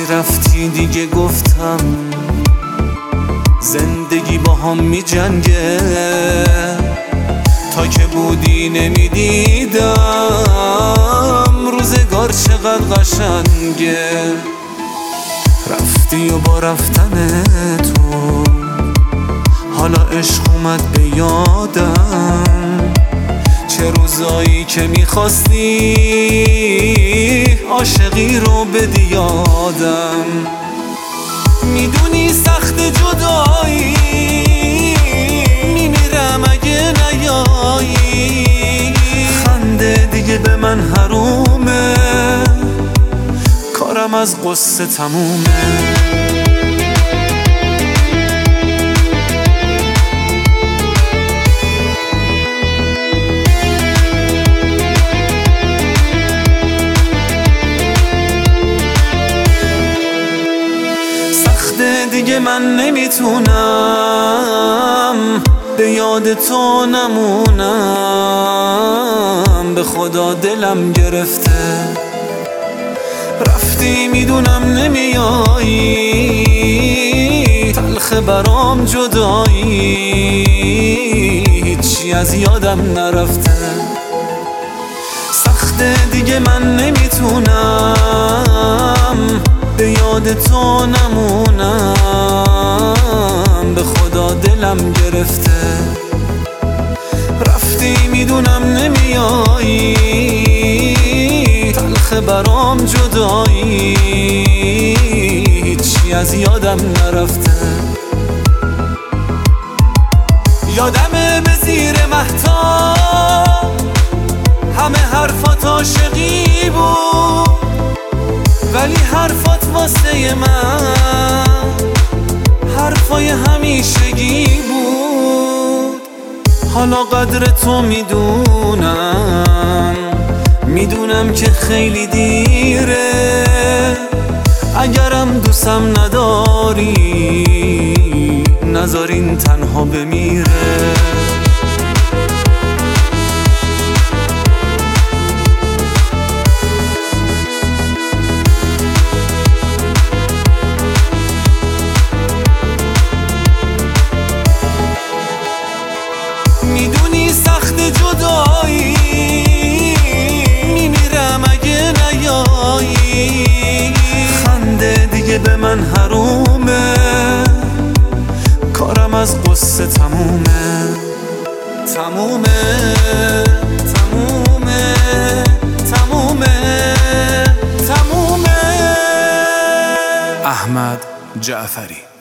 وقتی رفتی دیگه گفتم زندگی با هم می جنگه، تا که بودی نمیدیدم روزگار چقدر قشنگه. رفتی و با رفتن تو حالا عشق اومد به یادم، چه روزایی که میخواستی عاشقی رو بدی یادم. میدونی سخت جدایی، میمیرم اگه نیایی. خنده دیگه به من حرومه، کارم از قصه تمومه. دیگه من نمیتونم به یاد تو نمونم، به خدا دلم گرفته. رفتی میدونم نمیایی، تلخ برام جدایی، هیچی از یادم نرفته. سخته دیگه من نمیتونم به یاد تو نمونم، به خدا دلم گرفته. رفتی میدونم نمیایی، تلخ برام جدایی، هیچی از یادم نرفته. یادمه به زیر مهتاب همه حرفات عاشقی بود، ولی حرفات واسه من حرفای همیشگی بود. حالا قدر تو میدونم که خیلی دیره. اگرم دوستم نداری نذار این تنها بمیره. میدونی سخت جدایی، میمیرم اگه نیایی. خنده دیگه به من حرومه، کارم از قصه تمومه. احمد جعفری.